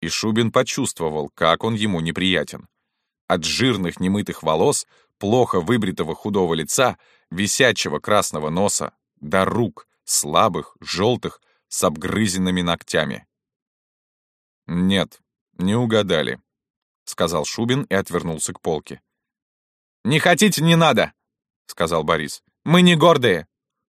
и Шубин почувствовал, как он ему неприятен. От жирных немытых волос, плохо выбритого худого лица, висячего красного носа, до рук, слабых, желтых, с обгрызенными ногтями. «Нет, не угадали», — сказал Шубин и отвернулся к полке. «Не хотите, не надо», — сказал Борис. «Мы не гордые».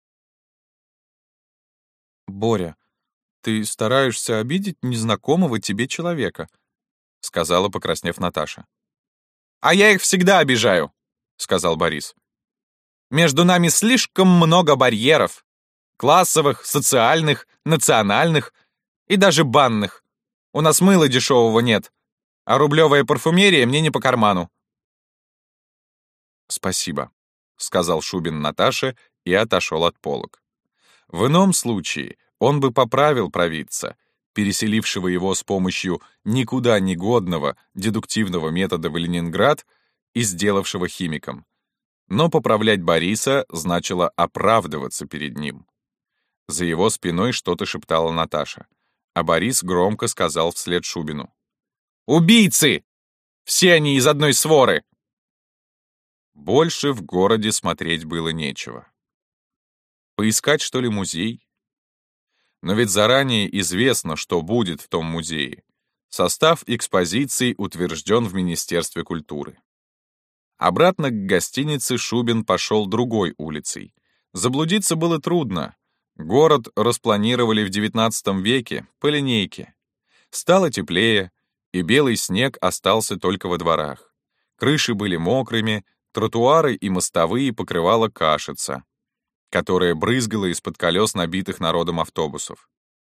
«Боря, ты стараешься обидеть незнакомого тебе человека», — сказала, покраснев Наташа. «А я их всегда обижаю», — сказал Борис. «Между нами слишком много барьеров. Классовых, социальных, национальных и даже банных. У нас мыла дешевого нет, а рублевая парфюмерия мне не по карману». «Спасибо», — сказал Шубин Наташе и отошел от полок. В ином случае он бы поправил провидца, переселившего его с помощью никуда не годного дедуктивного метода в Ленинград и сделавшего химиком. Но поправлять Бориса значило оправдываться перед ним. За его спиной что-то шептала Наташа, а Борис громко сказал вслед Шубину: «Убийцы! Все они из одной своры!» Больше в городе смотреть было нечего. Поискать, что ли, музей? Но ведь заранее известно, что будет в том музее. Состав экспозиций утвержден в Министерстве культуры. Обратно к гостинице Шубин пошел другой улицей. Заблудиться было трудно. Город распланировали в XIX веке по линейке. Стало теплее, и белый снег остался только во дворах. Крыши были мокрыми, тротуары и мостовые покрывала кашица, которая брызгала из-под колес набитых народом автобусов.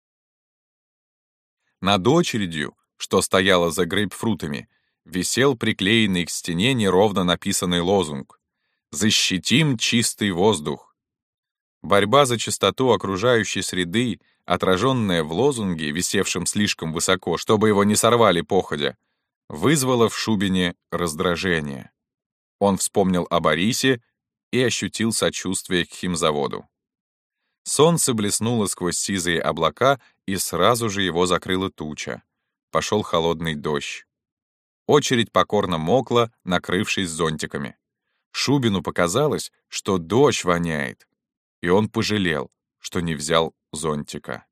Над очередью, что стояла за грейпфрутами, висел приклеенный к стене неровно написанный лозунг «Защитим чистый воздух». Борьба за чистоту окружающей среды, отраженная в лозунге, висевшем слишком высоко, чтобы его не сорвали походя, вызвала в Шубине раздражение. Он вспомнил о Борисе и ощутил сочувствие к химзаводу. Солнце блеснуло сквозь сизые облака, и сразу же его закрыла туча. Пошел холодный дождь. Очередь покорно мокла, накрывшись зонтиками. Шубину показалось, что дождь воняет, и он пожалел, что не взял зонтика.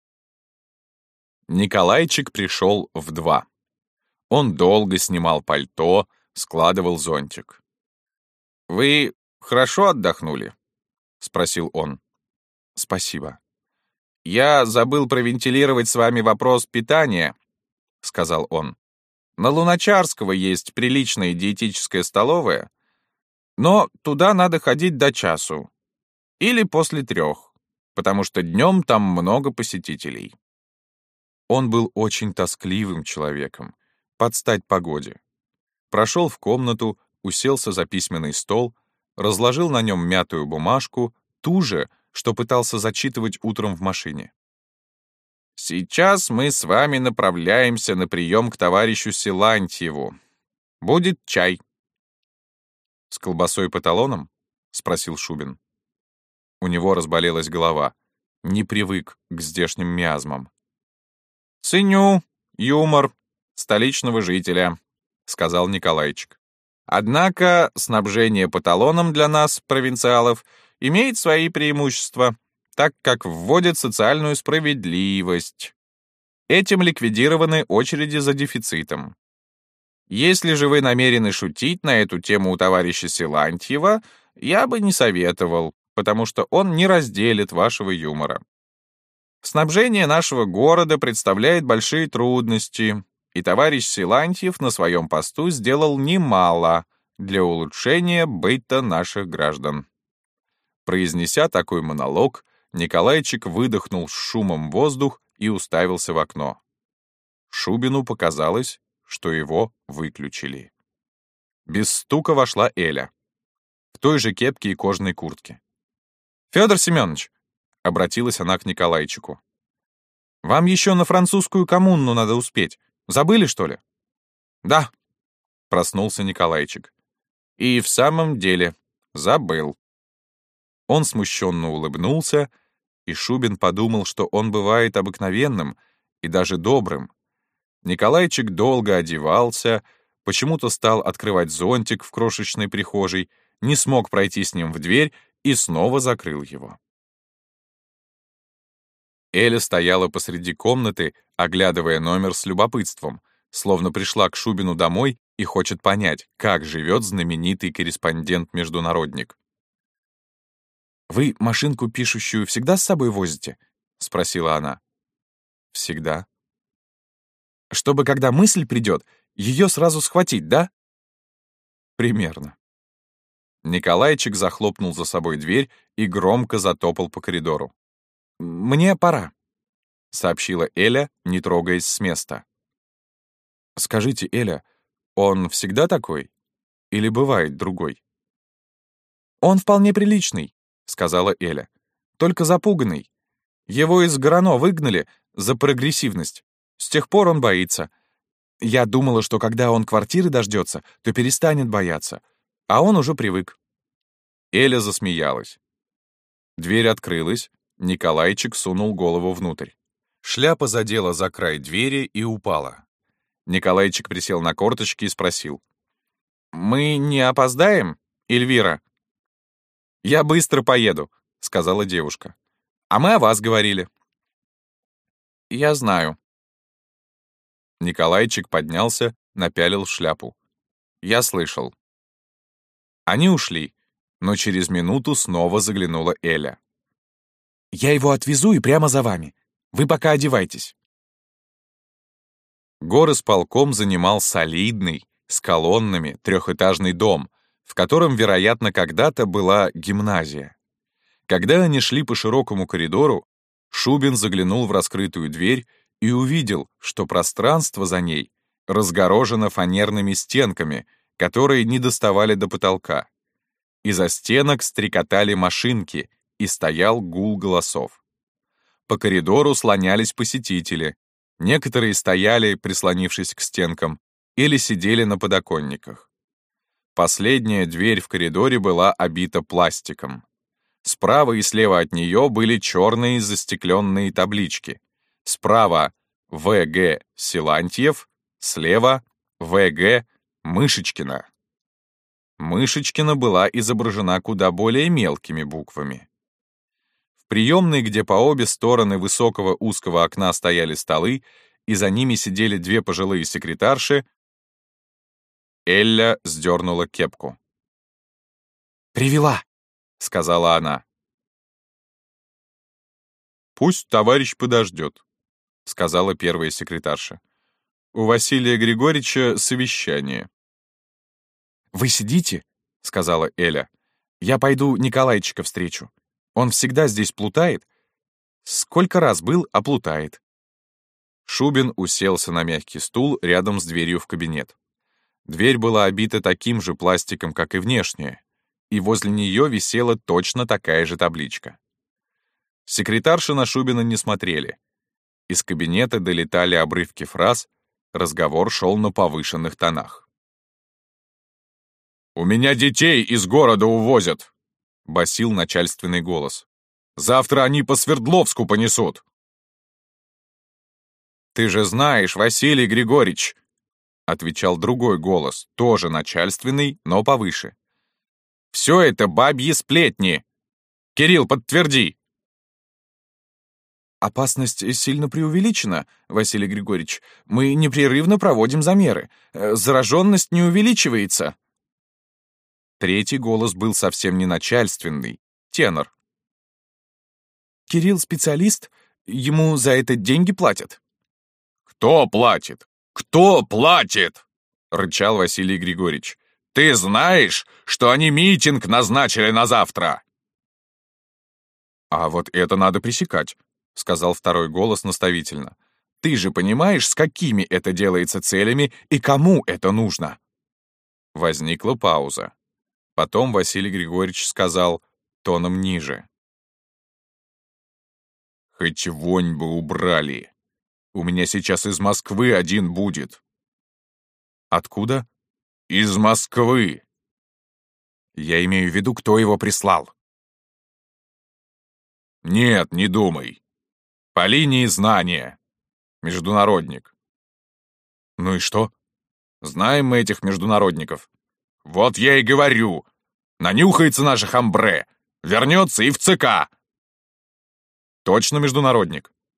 Николайчик пришел в 2. Он долго снимал пальто, складывал зонтик. «Вы хорошо отдохнули?» — спросил он. «Спасибо». «Я забыл провентилировать с вами вопрос питания», — сказал он. «На Луначарского есть приличная диетическая столовая, но туда надо ходить до часу или после 3, потому что днем там много посетителей». Он был очень тоскливым человеком, под стать погоде. Прошел в комнату, уселся за письменный стол, разложил на нем мятую бумажку, ту же, что пытался зачитывать утром в машине. «Сейчас мы с вами направляемся на прием к товарищу Силантьеву. Будет чай». «С колбасой по талонам?» — спросил Шубин. У него разболелась голова. Не привык к здешним миазмам. «Ценю юмор столичного жителя», — сказал Николайчик. «Однако снабжение по талонам для нас, провинциалов, имеет свои преимущества, так как вводит социальную справедливость. Этим ликвидированы очереди за дефицитом. Если же вы намерены шутить на эту тему у товарища Силантьева, я бы не советовал, потому что он не разделит вашего юмора. Снабжение нашего города представляет большие трудности, и товарищ Силантьев на своем посту сделал немало для улучшения быта наших граждан». Произнеся такой монолог, Николайчик выдохнул с шумом воздух и уставился в окно. Шубину показалось, что его выключили. Без стука вошла Эля, в той же кепке и кожаной куртке. «Федор Семенович», — обратилась она к Николайчику, — «вам еще на французскую коммуну надо успеть. Забыли, что ли?» «Да», — проснулся Николайчик. «И в самом деле забыл». Он смущенно улыбнулся, и Шубин подумал, что он бывает обыкновенным и даже добрым. Николайчик долго одевался, почему-то стал открывать зонтик в крошечной прихожей, не смог пройти с ним в дверь и снова закрыл его. Эля стояла посреди комнаты, оглядывая номер с любопытством, словно пришла к Шубину домой и хочет понять, как живет знаменитый корреспондент-международник. «Вы машинку пишущую всегда с собой возите?» — спросила она. «Всегда». «Чтобы, когда мысль придет, ее сразу схватить, да?» «Примерно». Николайчик захлопнул за собой дверь и громко затопал по коридору. «Мне пора», — сообщила Эля, не трогаясь с места. «Скажите, Эля, он всегда такой? Или бывает другой?» «Он вполне приличный», — сказала Эля. «Только запуганный. Его из Горано выгнали за прогрессивность. С тех пор он боится. Я думала, что когда он квартиры дождется, то перестанет бояться. А он уже привык». Эля засмеялась. Дверь открылась, Николайчик сунул голову внутрь. Шляпа задела за край двери и упала. Николайчик присел на корточки и спросил. «Мы не опоздаем, Эльвира?» «Я быстро поеду», — сказала девушка. «А мы о вас говорили». «Я знаю». Николайчик поднялся, напялил шляпу. «Я слышал». Они ушли, но через минуту снова заглянула Эля. «Я его отвезу и прямо за вами. Вы пока одевайтесь». Горосполком занимал солидный, с колоннами, трехэтажный дом, в котором, вероятно, когда-то была гимназия. Когда они шли по широкому коридору, Шубин заглянул в раскрытую дверь и увидел, что пространство за ней разгорожено фанерными стенками, которые не доставали до потолка. Из-за стенок стрекотали машинки, и стоял гул голосов. По коридору слонялись посетители. Некоторые стояли, прислонившись к стенкам, или сидели на подоконниках. Последняя дверь в коридоре была обита пластиком. Справа и слева от нее были черные застекленные таблички. Справа В.Г. Силантьев, слева В.Г. Мышечкина. Мышечкина была изображена куда более мелкими буквами. В приемной, где по обе стороны высокого узкого окна стояли столы, и за ними сидели две пожилые секретарши, Эля сдернула кепку. «Привела», — сказала она. «Пусть товарищ подождет», — сказала первая секретарша. «У Василия Григорьевича совещание». «Вы сидите», — сказала Эля. «Я пойду Николайчика встречу. Он всегда здесь плутает. Сколько раз был, а плутает». Шубин уселся на мягкий стул рядом с дверью в кабинет. Дверь была обита таким же пластиком, как и внешняя, и возле нее висела точно такая же табличка. Секретарши на Шубина не смотрели. Из кабинета долетали обрывки фраз, разговор шел на повышенных тонах. «У меня детей из города увозят!» — басил начальственный голос. «Завтра они по Свердловску понесут!» «Ты же знаешь, Василий Григорьевич!» — отвечал другой голос, тоже начальственный, но повыше. «Все это бабьи сплетни! Кирилл, подтверди!» «Опасность сильно преувеличена, Василий Григорьевич. Мы непрерывно проводим замеры. Зараженность не увеличивается». Третий голос был совсем не начальственный, тенор. «Кирилл специалист? Ему за это деньги платят?» «Кто платит? Кто платит?» — рычал Василий Григорьевич. «Ты знаешь, что они митинг назначили на завтра?» «А вот это надо пресекать», — сказал второй голос наставительно. «Ты же понимаешь, с какими это делается целями и кому это нужно?» Возникла пауза. Потом Василий Григорьевич сказал тоном ниже. «Хоть вонь бы убрали. У меня сейчас из Москвы один будет». «Откуда?» «Из Москвы». «Я имею в виду, кто его прислал». «Нет, не думай. По линии знания. Международник». Ну и что? Знаем мы этих международников. Вот я и говорю. Нанюхается наших амбре. Вернется и в ЦК. Точно международник?